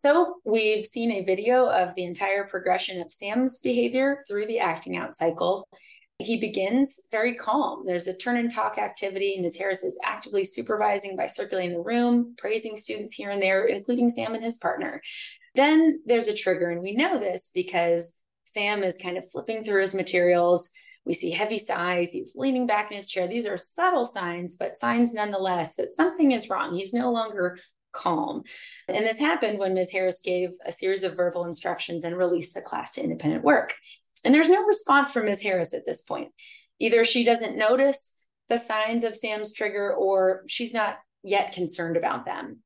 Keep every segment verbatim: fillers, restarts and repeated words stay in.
So we've seen a video of the entire progression of Sam's behavior through the acting out cycle. He begins very calm. There's a turn and talk activity. Miz Harris is actively supervising by circulating the room, praising students here and there, including Sam and his partner. Then there's a trigger, and we know this because Sam is kind of flipping through his materials. We see heavy sighs. He's leaning back in his chair. These are subtle signs, but signs nonetheless that something is wrong. He's no longer calm. And this happened when Miz Harris gave a series of verbal instructions and released the class to independent work. And there's no response from Miz Harris at this point. Either she doesn't notice the signs of Sam's trigger or she's not yet concerned about them.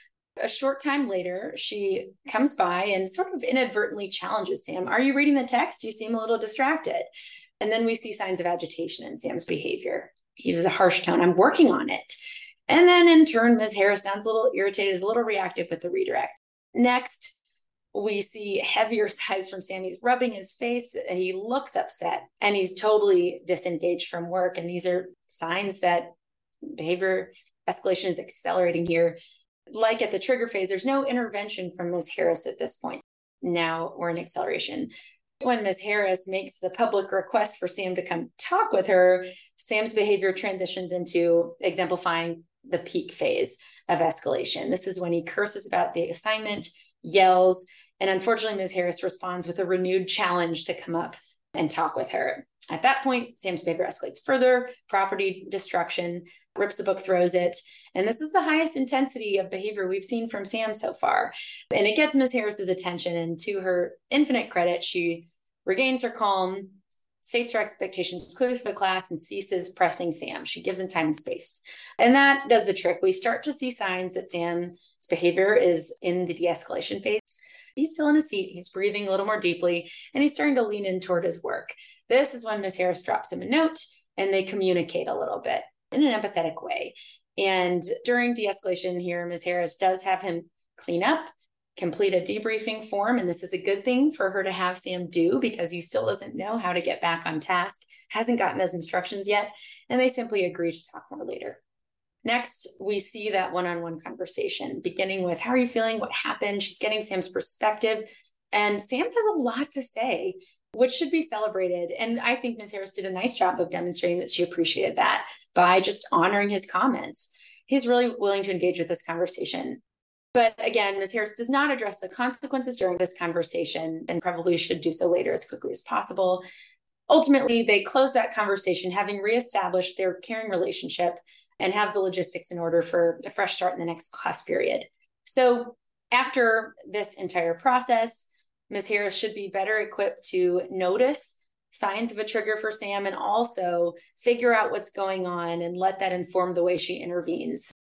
A short time later, she comes by and sort of inadvertently challenges Sam. Are you reading the text? You seem a little distracted. And then we see signs of agitation in Sam's behavior. He uses a harsh tone. I'm working on it. And then in turn, Miz Harris sounds a little irritated, is a little reactive with the redirect. Next, we see heavier sighs from Sam. He's rubbing his face. He looks upset and he's totally disengaged from work. And these are signs that behavior escalation is accelerating here. Like at the trigger phase, there's no intervention from Miz Harris at this point. Now we're in acceleration. When Miz Harris makes the public request for Sam to come talk with her, Sam's behavior transitions into exemplifying the peak phase of escalation. This is when he curses about the assignment, yells, and unfortunately, Miz Harris responds with a renewed challenge to come up and talk with her. At that point, Sam's behavior escalates further, property destruction, rips the book, throws it. And this is the highest intensity of behavior we've seen from Sam so far. And it gets Miz Harris's attention, and to her infinite credit, she regains her calm, states her expectations clearly for the class, and ceases pressing Sam. She gives him time and space. And that does the trick. We start to see signs that Sam's behavior is in the de-escalation phase. He's still in his seat. He's breathing a little more deeply, and he's starting to lean in toward his work. This is when Miz Harris drops him a note, and they communicate a little bit in an empathetic way. And during de-escalation here, Miz Harris does have him clean up, complete a debriefing form. And this is a good thing for her to have Sam do because he still doesn't know how to get back on task, hasn't gotten those instructions yet. And they simply agree to talk more later. Next, we see that one-on-one conversation, beginning with, how are you feeling? What happened? She's getting Sam's perspective. And Sam has a lot to say, which should be celebrated. And I think Miz Harris did a nice job of demonstrating that she appreciated that by just honoring his comments. He's really willing to engage with this conversation. But again, Miz Harris does not address the consequences during this conversation and probably should do so later as quickly as possible. Ultimately, they close that conversation, having reestablished their caring relationship and have the logistics in order for a fresh start in the next class period. So after this entire process, Miz Harris should be better equipped to notice signs of a trigger for Sam and also figure out what's going on and let that inform the way she intervenes.